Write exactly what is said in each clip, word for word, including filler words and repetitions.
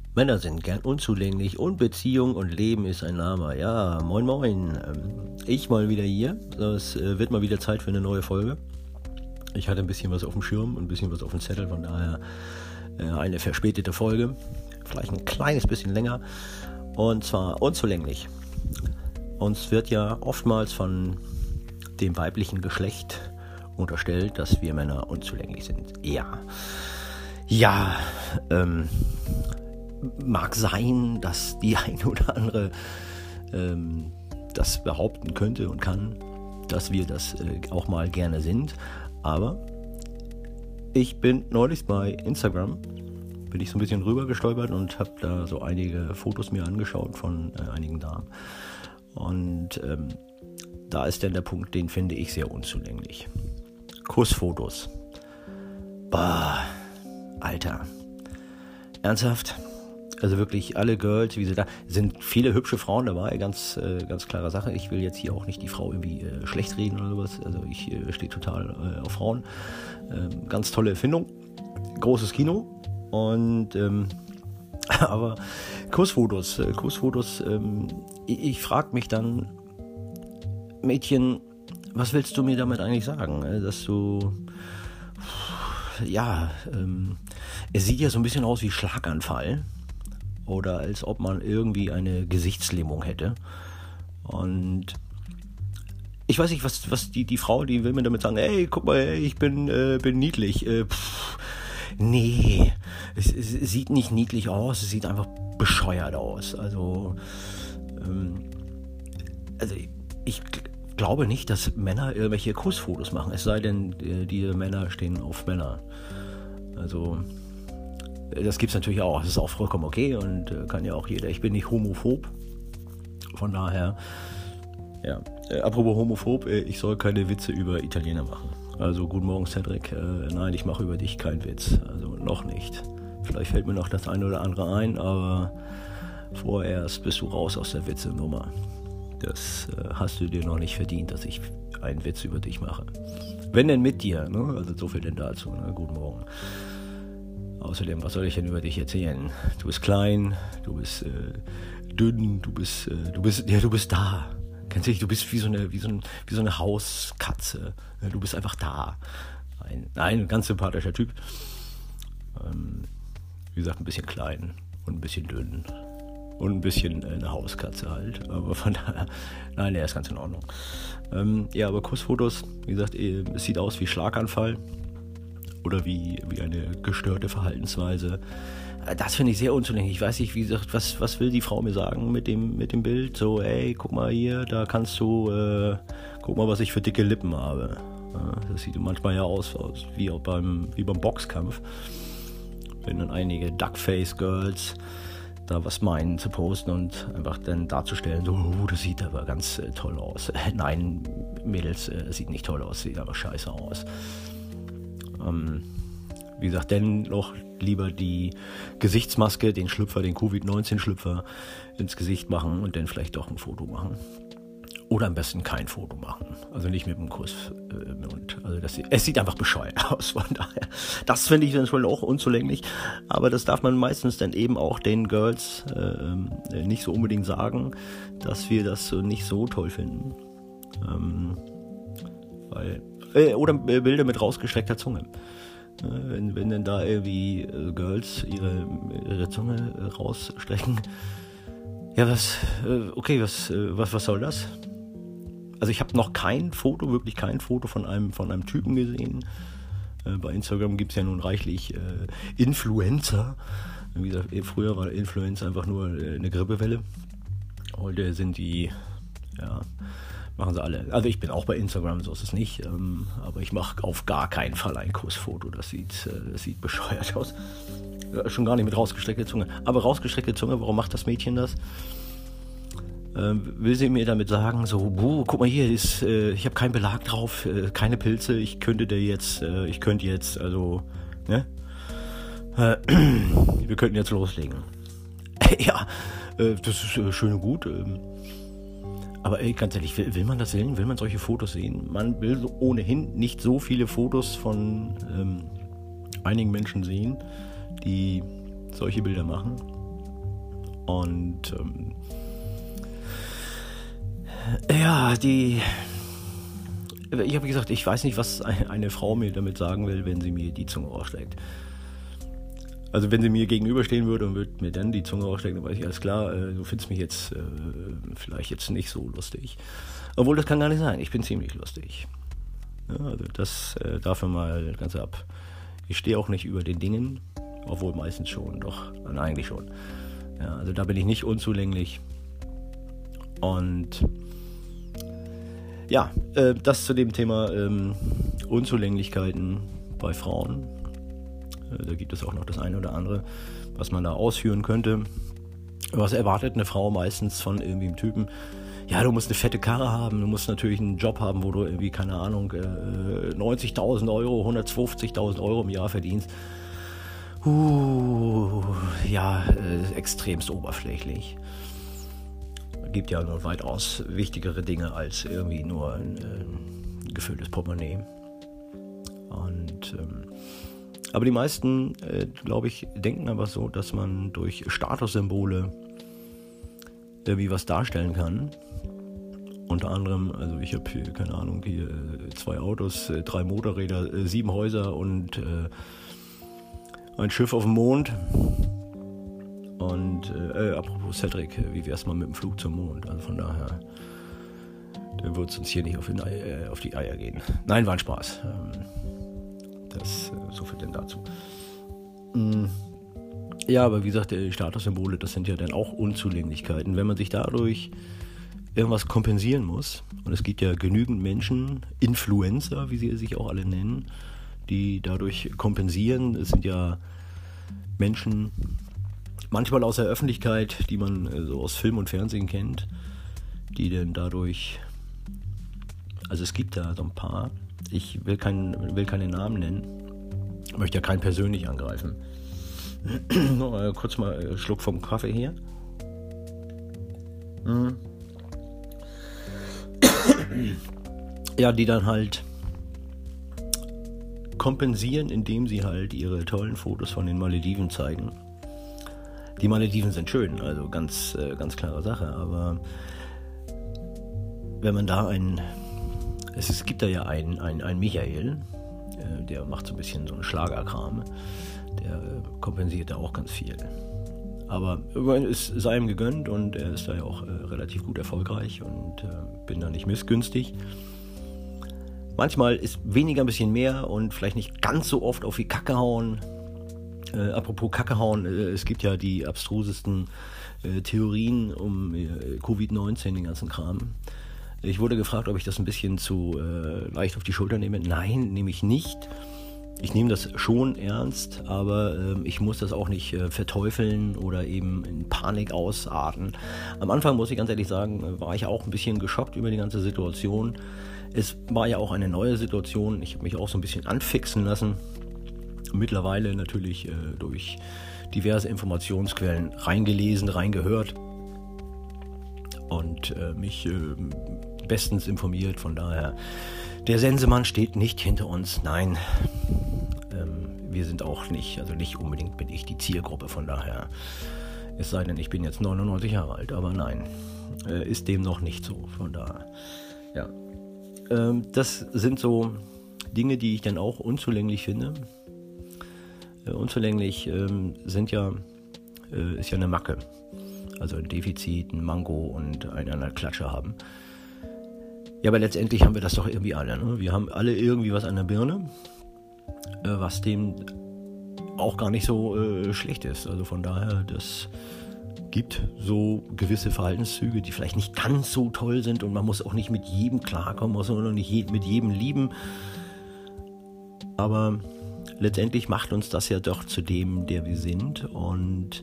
Männer sind gern unzulänglich und Beziehung und Leben ist ein Lama. Ja, moin moin. Ähm, Ich mal wieder hier. Es äh, wird mal wieder Zeit für eine neue Folge. Ich hatte ein bisschen was auf dem Schirm und ein bisschen was auf dem Zettel, von daher äh, eine verspätete Folge. Vielleicht ein kleines bisschen länger. Und zwar unzulänglich. Uns wird ja oftmals von dem weiblichen Geschlecht unterstellt, dass wir Männer unzulänglich sind. Ja. Ja, ähm... mag sein, dass die eine oder andere ähm, das behaupten könnte und kann, dass wir das äh, auch mal gerne sind. Aber ich bin neulich bei Instagram, bin ich so ein bisschen rüber gestolpert und habe da so einige Fotos mir angeschaut von äh, einigen Damen. Und ähm, da ist dann der Punkt, den finde ich sehr unzulänglich. Kussfotos. Bah, Alter. Ernsthaft? Also wirklich alle Girls, wie sie da sind, viele hübsche Frauen dabei, ganz äh, ganz klare Sache. Ich will jetzt hier auch nicht die Frau irgendwie äh, schlecht reden oder sowas. Also ich äh, stehe total äh, auf Frauen. Ähm, ganz tolle Erfindung, großes Kino und ähm, aber Kussfotos, äh, Kussfotos. Ähm, ich ich frage mich dann, Mädchen, was willst du mir damit eigentlich sagen, äh, dass du ja, ähm, es sieht ja so ein bisschen aus wie Schlaganfall. Oder als ob man irgendwie eine Gesichtslähmung hätte. Und ich weiß nicht, was, was die, die Frau, die will mir damit sagen, ey, guck mal, ey, ich bin, äh, bin niedlich. Äh, pff, nee, es, es sieht nicht niedlich aus, es sieht einfach bescheuert aus. Also, ähm, also ich glaube nicht, dass Männer irgendwelche Kussfotos machen. Es sei denn, die, die Männer stehen auf Männer. Also... Das gibt es natürlich auch, das ist auch vollkommen okay und äh, kann ja auch jeder. Ich bin nicht homophob, von daher, ja. Äh, apropos homophob, äh, ich soll keine Witze über Italiener machen. Also, guten Morgen, Cedric. Äh, nein, ich mache über dich keinen Witz. Also, noch nicht. Vielleicht fällt mir noch das eine oder andere ein, aber vorerst bist du raus aus der Witze-Nummer. Das äh, hast du dir noch nicht verdient, dass ich einen Witz über dich mache. Wenn denn mit dir, ne? Also, so viel denn dazu, ne? Guten Morgen. Außerdem, was soll ich denn über dich erzählen? Du bist klein, du bist äh, dünn, du bist, äh, du bist, ja, du bist da. Kennst du dich? Du bist wie so eine, wie so, ein, wie so eine Hauskatze. Du bist einfach da. Ein, nein, ein ganz sympathischer Typ. Ähm, wie gesagt, ein bisschen klein und ein bisschen dünn und ein bisschen äh, eine Hauskatze halt. Aber von daher, nein, der ist ganz in Ordnung. Ähm, ja, aber Kussfotos, wie gesagt, äh, es sieht aus wie Schlaganfall. Oder wie, wie eine gestörte Verhaltensweise. Das finde ich sehr unzulänglich. Ich weiß nicht, wie gesagt, was, was will die Frau mir sagen mit dem, mit dem Bild? So, ey, guck mal hier, da kannst du, äh, guck mal, was ich für dicke Lippen habe. Ja, das sieht manchmal ja aus, aus wie, auch beim, wie beim Boxkampf. Wenn dann einige Duckface-Girls da was meinen zu posten und einfach dann darzustellen, so, oh, das sieht aber ganz äh, toll aus. Nein, Mädels, äh, das sieht nicht toll aus, sieht aber scheiße aus. Ähm, wie gesagt, dennoch lieber die Gesichtsmaske, den Schlüpfer, den Covid neunzehn Schlüpfer ins Gesicht machen und dann vielleicht doch ein Foto machen. Oder am besten kein Foto machen. Also nicht mit dem Kuss äh, im Mund. Also das, es sieht einfach bescheuert aus, von daher. Das finde ich dann schon auch unzulänglich. Aber das darf man meistens dann eben auch den Girls äh, nicht so unbedingt sagen, dass wir das nicht so toll finden. Ähm, weil... Oder Bilder mit rausgestreckter Zunge. Wenn, wenn denn da irgendwie äh, Girls ihre, ihre Zunge äh, rausstrecken. Ja, was, äh, okay, was, äh, was, was soll das? Also ich habe noch kein Foto, wirklich kein Foto von einem, von einem Typen gesehen. Äh, bei Instagram gibt es ja nun reichlich äh, Influencer. Wie gesagt, früher war Influencer einfach nur äh, eine Grippewelle. Heute sind die, ja... machen sie alle. Also ich bin auch bei Instagram, so ist es nicht. Ähm, aber ich mache auf gar keinen Fall ein Kussfoto. Das sieht, äh, das sieht bescheuert aus. Ja, schon gar nicht mit rausgestreckter Zunge. Aber rausgestreckte Zunge, warum macht das Mädchen das? Ähm, will sie mir damit sagen, so, buh, guck mal hier, ist, äh, ich habe keinen Belag drauf, äh, keine Pilze, ich könnte dir jetzt, äh, ich könnte jetzt, also, ne? Äh, wir könnten jetzt loslegen. Ja, äh, das ist äh, schön und gut. Ähm, Aber ey, ganz ehrlich, will, will man das sehen? Will man solche Fotos sehen? Man will so ohnehin nicht so viele Fotos von ähm, einigen Menschen sehen, die solche Bilder machen. Und ähm, ja, die... Ich habe gesagt, ich weiß nicht, was eine Frau mir damit sagen will, wenn sie mir die Zunge ausschlägt. Also wenn sie mir gegenüberstehen würde und würde mir dann die Zunge ausschlägen, dann weiß ich, alles klar, äh, du findest mich jetzt äh, vielleicht jetzt nicht so lustig. Obwohl, das kann gar nicht sein, ich bin ziemlich lustig. Ja, also das äh, dafür mal ganz ab. Ich stehe auch nicht über den Dingen, obwohl meistens schon, doch, also eigentlich schon. Ja, also da bin ich nicht unzulänglich. Und ja, äh, das zu dem Thema ähm, Unzulänglichkeiten bei Frauen. Da gibt es auch noch das eine oder andere, was man da ausführen könnte. Was erwartet eine Frau meistens von irgendwie einem Typen? Ja, du musst eine fette Karre haben, du musst natürlich einen Job haben, wo du irgendwie, keine Ahnung, neunzigtausend Euro, hundertfünfzigtausend Euro im Jahr verdienst. Uh, ja, äh, extremst oberflächlich. Es gibt ja nur weitaus wichtigere Dinge als irgendwie nur ein, ein gefülltes Portemonnaie. Und ähm, aber die meisten, äh, glaube ich, denken aber so, dass man durch Statussymbole irgendwie was darstellen kann. Unter anderem, also ich habe hier, keine Ahnung, hier zwei Autos, äh, drei Motorräder, äh, sieben Häuser und äh, ein Schiff auf dem Mond. Und äh, apropos Cedric, wie wär's mal mit dem Flug zum Mond? Also von daher, der wird es uns hier nicht auf, den, äh, auf die Eier gehen. Nein, war ein Spaß. Ähm, Das, so viel denn dazu. Ja, aber wie gesagt, die Statussymbole, das sind ja dann auch Unzulänglichkeiten. Wenn man sich dadurch irgendwas kompensieren muss, und es gibt ja genügend Menschen, Influencer, wie sie sich auch alle nennen, die dadurch kompensieren. Es sind ja Menschen, manchmal aus der Öffentlichkeit, die man so aus Film und Fernsehen kennt, die dann dadurch, also es gibt da so ein paar, ich will, kein, will keine Namen nennen, möchte ja keinen persönlich angreifen. Noch mal kurz mal einen Schluck vom Kaffee hier. Mhm. Ja, die dann halt kompensieren, indem sie halt ihre tollen Fotos von den Malediven zeigen. Die Malediven sind schön, also ganz, ganz klare Sache, aber wenn man da ein Es, es gibt da ja einen, einen, einen Michael, äh, der macht so ein bisschen so einen Schlagerkram, der äh, kompensiert da auch ganz viel. Aber es sei ihm gegönnt und er ist da ja auch äh, relativ gut erfolgreich und äh, bin da nicht missgünstig. Manchmal ist weniger ein bisschen mehr und vielleicht nicht ganz so oft auf die Kacke hauen. Äh, apropos Kacke hauen, äh, es gibt ja die abstrusesten äh, Theorien um äh, Covid neunzehn, den ganzen Kram. Ich wurde gefragt, ob ich das ein bisschen zu äh, leicht auf die Schulter nehme. Nein, nehme ich nicht. Ich nehme das schon ernst, aber äh, ich muss das auch nicht äh, verteufeln oder eben in Panik ausarten. Am Anfang, muss ich ganz ehrlich sagen, war ich auch ein bisschen geschockt über die ganze Situation. Es war ja auch eine neue Situation. Ich habe mich auch so ein bisschen anfixen lassen. Mittlerweile natürlich äh, durch diverse Informationsquellen reingelesen, reingehört und äh, mich äh, bestens informiert. Von daher, der Sensemann steht nicht hinter uns. Nein, ähm, wir sind auch nicht, also nicht unbedingt bin ich die Zielgruppe. Von daher, es sei denn, ich bin jetzt neunundneunzig Jahre alt, aber nein, äh, ist dem noch nicht so. Von daher, ja, ähm, das sind so Dinge, die ich dann auch unzulänglich finde. Äh, unzulänglich ähm, sind ja, äh, ist ja eine Macke. Also ein Defizit, ein Manko und einen an der Klatsche haben. Ja, aber letztendlich haben wir das doch irgendwie alle. Ne? Wir haben alle irgendwie was an der Birne, äh, was dem auch gar nicht so äh, schlecht ist. Also von daher, das gibt so gewisse Verhaltenszüge, die vielleicht nicht ganz so toll sind und man muss auch nicht mit jedem klarkommen, muss auch nicht je, mit jedem lieben. Aber letztendlich macht uns das ja doch zu dem, der wir sind, und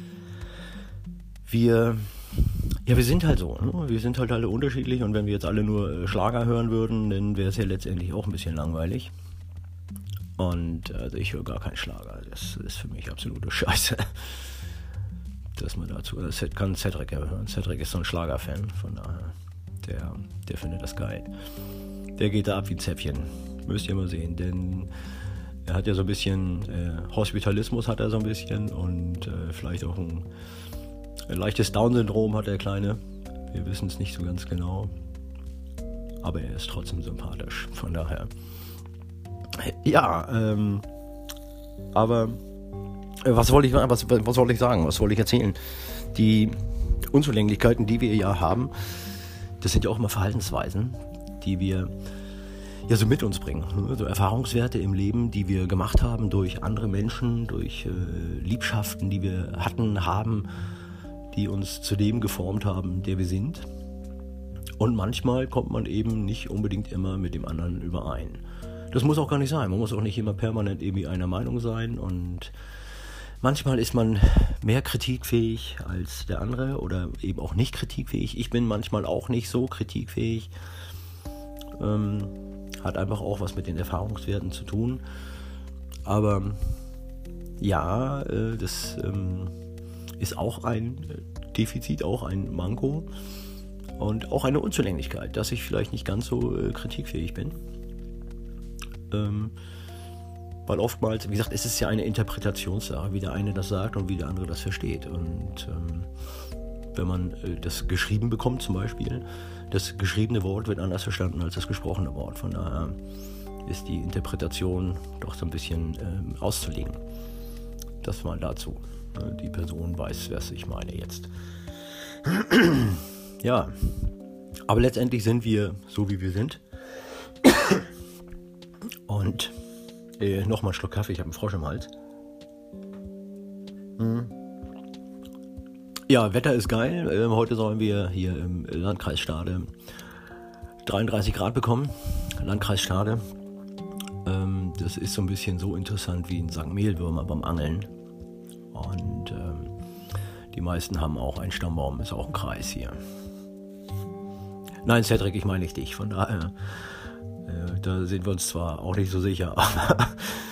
wir, ja, wir sind halt so, ne? Wir sind halt alle unterschiedlich, und wenn wir jetzt alle nur Schlager hören würden, dann wäre es ja letztendlich auch ein bisschen langweilig. Und also ich höre gar keinen Schlager, das ist für mich absolute Scheiße. Dass man dazu, das kann Cedric ja hören. Cedric ist so ein Schlagerfan, von daher, der, der findet das geil. Der geht da ab wie ein Zäpfchen, müsst ihr mal sehen, denn er hat ja so ein bisschen äh, Hospitalismus hat er so ein bisschen und äh, vielleicht auch ein Ein leichtes Down-Syndrom hat der Kleine. Wir wissen es nicht so ganz genau. Aber er ist trotzdem sympathisch. Von daher. Ja, ähm, aber äh, was wollte ich, was, was wollte ich sagen? Was wollte ich erzählen? Die Unzulänglichkeiten, die wir ja haben, das sind ja auch immer Verhaltensweisen, die wir ja so mit uns bringen. So Erfahrungswerte im Leben, die wir gemacht haben durch andere Menschen, durch äh, Liebschaften, die wir hatten, haben, die uns zu dem geformt haben, der wir sind. Und manchmal kommt man eben nicht unbedingt immer mit dem anderen überein. Das muss auch gar nicht sein. Man muss auch nicht immer permanent irgendwie einer Meinung sein. Und manchmal ist man mehr kritikfähig als der andere oder eben auch nicht kritikfähig. Ich bin manchmal auch nicht so kritikfähig. Ähm, hat einfach auch was mit den Erfahrungswerten zu tun. Aber ja, äh, das ähm, ist auch ein Defizit, auch ein Manko. Und auch eine Unzulänglichkeit, dass ich vielleicht nicht ganz so äh, kritikfähig bin. Ähm, weil oftmals, wie gesagt, es ist ja eine Interpretationssache, wie der eine das sagt und wie der andere das versteht. Und ähm, wenn man äh, das geschrieben bekommt zum Beispiel, das geschriebene Wort wird anders verstanden als das gesprochene Wort. Von daher ist die Interpretation doch so ein bisschen ähm, auszulegen. Das mal dazu. Äh, die Person weiß, was ich meine jetzt. Ja, aber letztendlich sind wir so, wie wir sind. Und äh, nochmal einen Schluck Kaffee, ich habe einen Frosch im Hals. Hm. Ja, Wetter ist geil. Äh, heute sollen wir hier im Landkreis Stade dreiunddreißig Grad bekommen. Landkreis Stade. Ähm, das ist so ein bisschen so interessant wie ein Sankt Mehlwürmer beim Angeln. Und ähm, die meisten haben auch einen Stammbaum, ist auch ein Kreis hier. Nein, Cedric, ich meine nicht dich. Von daher, äh, da sind wir uns zwar auch nicht so sicher, aber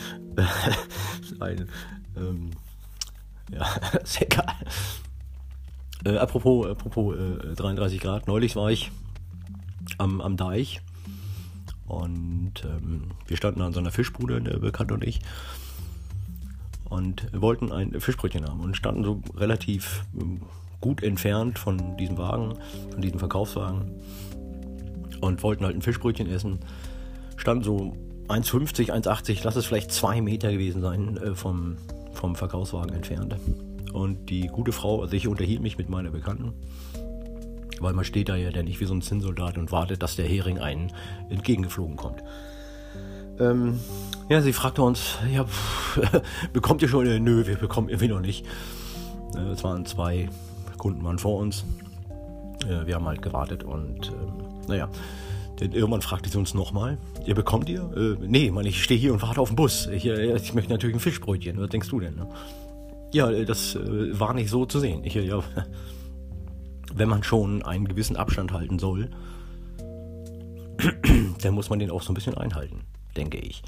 ein, ähm, ja, ist egal. Äh, apropos apropos äh, dreiunddreißig Grad, neulich war ich am, am Deich und ähm, wir standen an so einer Fischbude, der Bekannte und ich, und wollten ein Fischbrötchen haben und standen so relativ ähm, gut entfernt von diesem Wagen, von diesem Verkaufswagen und wollten halt ein Fischbrötchen essen. Standen so eins fünfzig, eins achtzig, lass es vielleicht zwei Meter gewesen sein äh, vom, vom Verkaufswagen entfernt. Und die gute Frau, also ich unterhielt mich mit meiner Bekannten, weil man steht da ja nicht wie so ein Zinnsoldat und wartet, dass der Hering einen entgegengeflogen kommt. Ähm, ja, sie fragte uns, ja, pff, bekommt ihr schon? Äh, nö, wir bekommen irgendwie noch nicht. Äh, es waren zwei Kunden waren vor uns. Äh, wir haben halt gewartet und ähm, naja, denn irgendwann fragte sie uns nochmal, ihr bekommt ihr? Äh, nee, Mann, ich stehe hier und warte auf den Bus. Ich, äh, ich möchte natürlich ein Fischbrötchen. Was denkst du denn? Ne? Ja, das äh, war nicht so zu sehen. Ich, ja, wenn man schon einen gewissen Abstand halten soll, dann muss man den auch so ein bisschen einhalten, denke ich.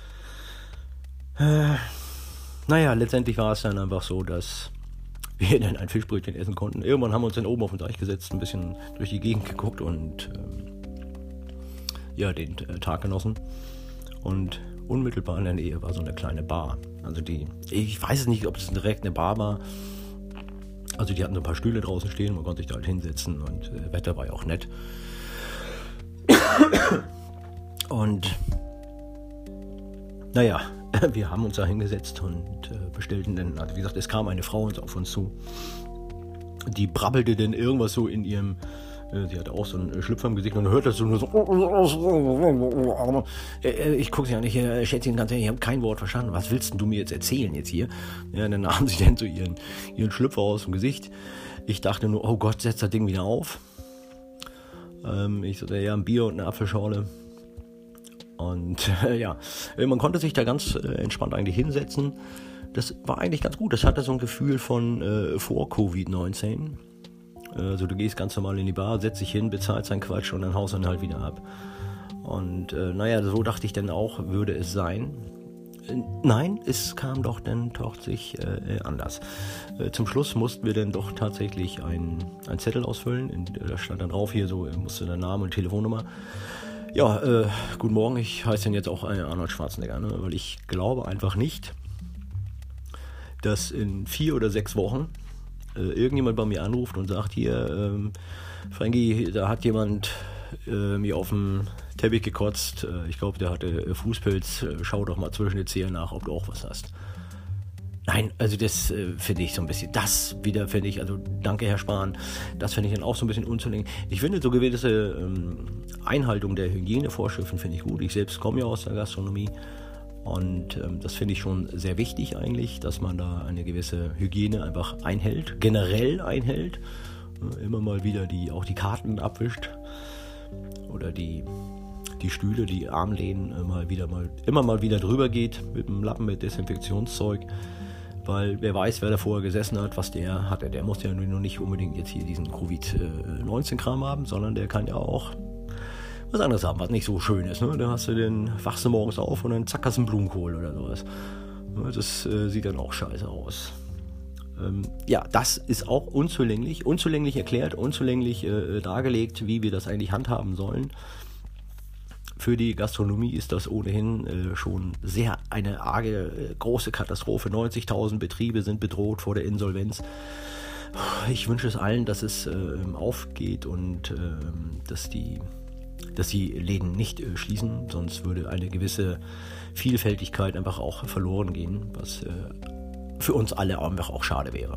Äh, naja, letztendlich war es dann einfach so, dass wir dann ein Fischbrötchen essen konnten. Irgendwann haben wir uns dann oben auf den Deich gesetzt, ein bisschen durch die Gegend geguckt und ähm, ja, den äh, Tag genossen. Und unmittelbar in der Nähe war so eine kleine Bar. Also die, ich weiß nicht, ob es direkt eine Bar war. Also die hatten so ein paar Stühle draußen stehen, man konnte sich da halt hinsetzen und äh, Wetter war ja auch nett. Und naja, wir haben uns da hingesetzt und äh, bestellten dann, also wie gesagt, es kam eine Frau auf uns zu, die brabbelte dann irgendwas so in ihrem, äh, sie hatte auch so einen Schlüpfer im Gesicht und hört das so nur so, äh, ich gucke sie an, ich äh, schätze Ihnen ganz ehrlich, ich habe kein Wort verstanden, was willst denn du mir jetzt erzählen jetzt hier? Ja, dann nahmen sie dann so ihren, ihren Schlüpfer aus dem Gesicht. Ich dachte nur, oh Gott, setz das Ding wieder auf. Ähm, ich so, ja, ein Bier und eine Apfelschorle. Und äh, ja, man konnte sich da ganz äh, entspannt eigentlich hinsetzen. Das war eigentlich ganz gut. Das hatte so ein Gefühl von äh, vor Covid neunzehn. Also du gehst ganz normal in die Bar, setzt dich hin, bezahlst deinen Quatsch und dann haust dann halt wieder ab. Und äh, naja, so dachte ich dann auch, würde es sein. Äh, nein, es kam doch dann doch sich äh, anders. Äh, zum Schluss mussten wir dann doch tatsächlich einen Zettel ausfüllen. In, da stand dann drauf hier so, musste der Name und Telefonnummer. Ja, äh, guten Morgen, ich heiße dann jetzt auch äh, Arnold Schwarzenegger, ne? Weil ich glaube einfach nicht, dass in vier oder sechs Wochen äh, irgendjemand bei mir anruft und sagt, hier, ähm, Frankie, da hat jemand äh, mir auf dem Teppich gekotzt, äh, ich glaube, der hatte äh, Fußpilz, äh, schau doch mal zwischen den Zähnen nach, ob du auch was hast. Nein, also das äh, finde ich so ein bisschen, das wieder finde ich, also danke Herr Spahn, das finde ich dann auch so ein bisschen unzulänglich. Ich finde so gewisse ähm, Einhaltung der Hygienevorschriften finde ich gut. Ich selbst komme ja aus der Gastronomie und ähm, das finde ich schon sehr wichtig eigentlich, dass man da eine gewisse Hygiene einfach einhält, generell einhält, äh, immer mal wieder die auch die Karten abwischt oder die die Stühle, die Armlehnen äh, mal wieder mal immer mal wieder drüber geht mit einem Lappen mit Desinfektionszeug. Weil wer weiß, wer da vorher gesessen hat, was der hatte. Der muss ja nur nicht unbedingt jetzt hier diesen Covid neunzehn Kram haben, sondern der kann ja auch was anderes haben, was nicht so schön ist. Ne? Da hast du den, wachst du morgens auf und dann zack, hast du einen Blumenkohl oder sowas. Das äh, sieht dann auch scheiße aus. Ähm, ja, das ist auch unzulänglich, unzulänglich erklärt, unzulänglich äh, dargelegt, wie wir das eigentlich handhaben sollen. Für die Gastronomie ist das ohnehin äh, schon sehr eine arge, äh, große Katastrophe. neunzigtausend Betriebe sind bedroht vor der Insolvenz. Ich wünsche es allen, dass es äh, aufgeht und äh, dass, die, dass die Läden nicht äh, schließen. Sonst würde eine gewisse Vielfältigkeit einfach auch verloren gehen, was äh, für uns alle einfach auch schade wäre.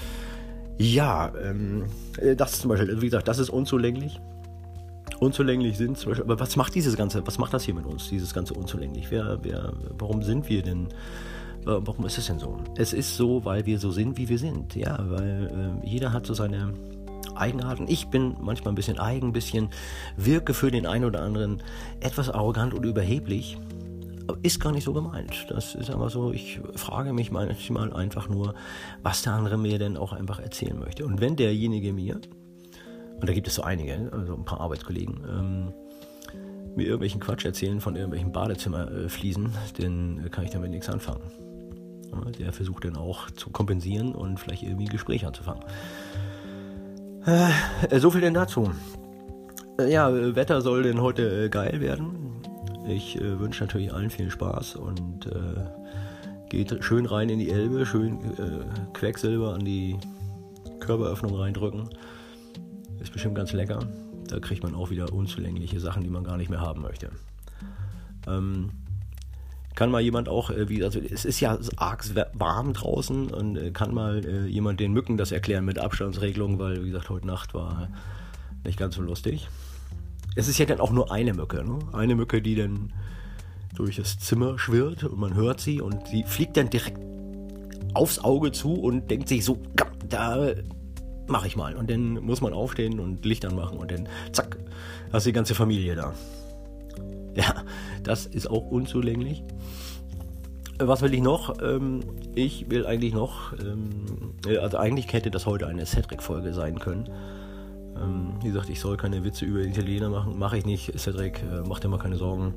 Ja, ähm, das zum Beispiel, wie gesagt, das ist unzulänglich. Unzulänglich sind zum Beispiel, aber was macht dieses Ganze, was macht das hier mit uns, dieses Ganze unzulänglich? Wer, wer, warum sind wir denn, warum ist es denn so? Es ist so, weil wir so sind, wie wir sind, ja, weil äh, jeder hat so seine Eigenarten. Ich bin manchmal ein bisschen eigen, ein bisschen, wirke für den einen oder anderen etwas arrogant und überheblich, aber ist gar nicht so gemeint. Das ist aber so, ich frage mich manchmal einfach nur, was der andere mir denn auch einfach erzählen möchte. Und wenn derjenige mir, und da gibt es so einige, also ein paar Arbeitskollegen, ähm, mir irgendwelchen Quatsch erzählen von irgendwelchen Badezimmerfliesen, äh, dann kann ich damit nichts anfangen. Ja, der versucht dann auch zu kompensieren und vielleicht irgendwie ein Gespräch anzufangen. Äh, so viel denn dazu. Äh, ja, Wetter soll denn heute äh, geil werden. Ich äh, wünsche natürlich allen viel Spaß und äh, geht schön rein in die Elbe, schön äh, Quecksilber an die Körperöffnung reindrücken. Ist bestimmt ganz lecker. Da kriegt man auch wieder unzulängliche Sachen, die man gar nicht mehr haben möchte. Ähm, kann mal jemand auch, äh, wie, also es ist ja arg warm draußen und äh, kann mal äh, jemand den Mücken das erklären mit Abstandsregelung, weil, wie gesagt, heute Nacht war nicht ganz so lustig. Es ist ja dann auch nur eine Mücke, ne? Eine Mücke, die dann durch das Zimmer schwirrt und man hört sie und sie fliegt dann direkt aufs Auge zu und denkt sich so, da mache ich mal. Und dann muss man aufstehen und Licht anmachen und dann zack, hast du die ganze Familie da. Ja, das ist auch unzulänglich. Was will ich noch? Ähm, ich will eigentlich noch, ähm, also eigentlich hätte das heute eine Cedric-Folge sein können. Ähm, wie gesagt, ich soll keine Witze über Italiener machen, mache ich nicht. Cedric, äh, mach dir mal keine Sorgen.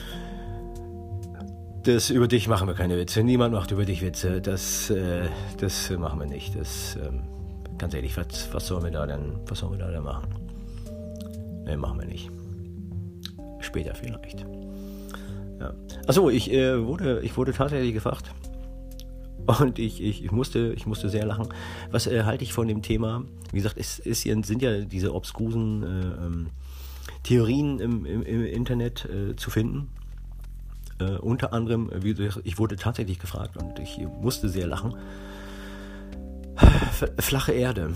Das, über dich machen wir keine Witze. Niemand macht über dich Witze. Das, äh, das machen wir nicht. Das, ähm, ganz ehrlich, was, was sollen wir da denn, was sollen wir da denn machen? Ne, machen wir nicht. Später vielleicht. Ja. Achso, ich, äh, wurde, ich wurde tatsächlich gefragt. Und ich, ich, ich, musste, ich musste sehr lachen. Was äh, halte ich von dem Thema? Wie gesagt, es ist, sind ja diese obskuren äh, ähm, Theorien im, im, im Internet äh, zu finden. Äh, unter anderem, wie gesagt, ich wurde tatsächlich gefragt und ich musste sehr lachen. Flache Erde.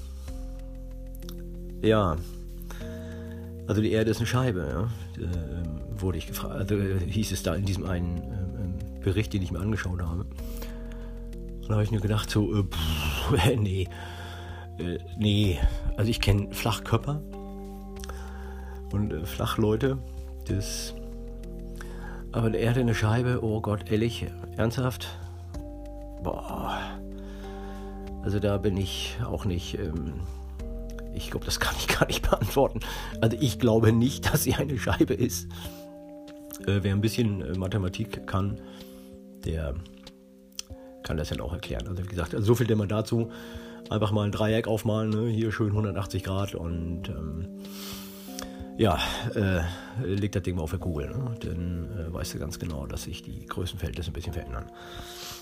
Ja. Also die Erde ist eine Scheibe, ja. Äh, wurde ich gefragt. Also äh, hieß es da in diesem einen äh, Bericht, den ich mir angeschaut habe. Und da habe ich mir gedacht, so, äh, pff, äh, nee. Äh, nee. Also ich kenne Flachkörper und äh, Flachleute. Das. Aber die Erde eine Scheibe, oh Gott, ehrlich, ernsthaft? Boah. Also da bin ich auch nicht, ähm, ich glaube, das kann ich gar nicht beantworten. Also ich glaube nicht, dass sie eine Scheibe ist. Äh, wer ein bisschen äh, Mathematik kann, der kann das dann auch erklären. Also wie gesagt, also so viel denn mal dazu. Einfach mal ein Dreieck aufmalen, ne? Hier schön hundertachtzig Grad und ähm, ja, äh, leg das Ding mal auf der Kugel. Ne? Dann äh, weißt du ganz genau, dass sich die Größenverhältnisse ein bisschen verändern.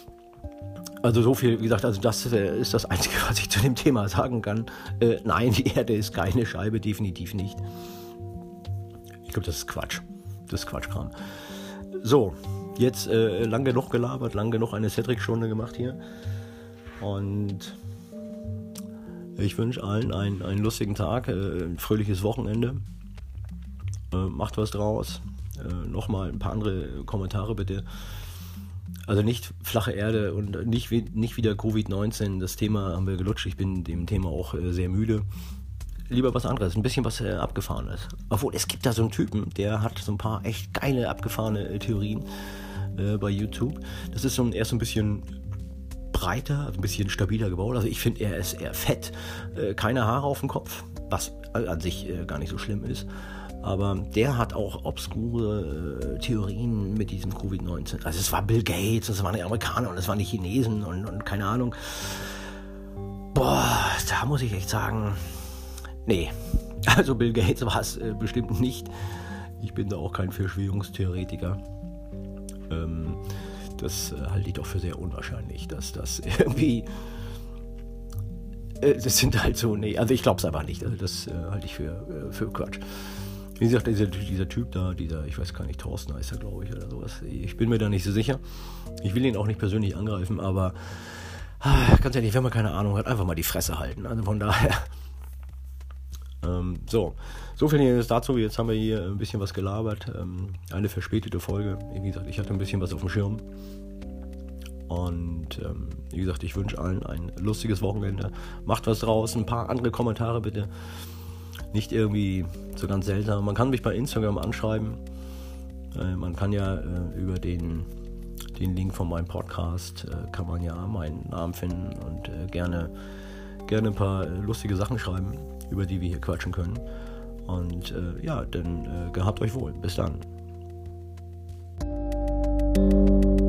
Also so viel, wie gesagt, also das äh, ist das Einzige, was ich zu dem Thema sagen kann. Äh, nein, die Erde ist keine Scheibe, definitiv nicht. Ich glaube, das ist Quatsch. Das ist Quatschkram. So, jetzt äh, lang genug gelabert, lang genug eine Cedric-Stunde gemacht hier. Und ich wünsche allen einen, einen lustigen Tag, äh, ein fröhliches Wochenende. Äh, macht was draus. Äh, Nochmal ein paar andere Kommentare bitte. Also nicht flache Erde und nicht, nicht wieder Covid neunzehn. Das Thema haben wir gelutscht. Ich bin dem Thema auch äh, sehr müde. Lieber was anderes, ein bisschen was äh, Abgefahrenes. Obwohl, es gibt da so einen Typen, der hat so ein paar echt geile, abgefahrene äh, Theorien äh, bei YouTube. Das ist so ein, er ist so ein bisschen breiter, also ein bisschen stabiler gebaut. Also ich finde, er ist eher fett. Äh, keine Haare auf dem Kopf, was an sich äh, gar nicht so schlimm ist. Aber der hat auch obskure äh, Theorien mit diesem Covid neunzehn. Also es war Bill Gates, es waren die Amerikaner und es waren die Chinesen und, und keine Ahnung. Boah, da muss ich echt sagen, nee. Also Bill Gates war es äh, bestimmt nicht. Ich bin da auch kein Verschwörungstheoretiker. Ähm, das äh, halte ich doch für sehr unwahrscheinlich, dass das irgendwie... Äh, das sind halt so, nee, also ich glaube es einfach nicht. Also das äh, halte ich für, äh, für Quatsch. Wie gesagt, dieser, dieser Typ da, dieser, ich weiß gar nicht, Thorsten heißt er, glaube ich, oder sowas. Ich bin mir da nicht so sicher. Ich will ihn auch nicht persönlich angreifen, aber ah, ganz ehrlich, wenn man keine Ahnung hat, einfach mal die Fresse halten. Also von daher. Ähm, so, so viel jetzt dazu. Jetzt haben wir hier ein bisschen was gelabert. Ähm, eine verspätete Folge. Wie gesagt, ich hatte ein bisschen was auf dem Schirm. Und ähm, wie gesagt, ich wünsche allen ein lustiges Wochenende. Macht was draus. Ein paar andere Kommentare bitte. Nicht irgendwie so ganz seltsam. Man kann mich bei Instagram anschreiben. Äh, man kann ja äh, über den, den Link von meinem Podcast äh, kann man ja meinen Namen finden und äh, gerne, gerne ein paar äh, lustige Sachen schreiben, über die wir hier quatschen können. Und äh, ja, dann äh, gehabt euch wohl. Bis dann.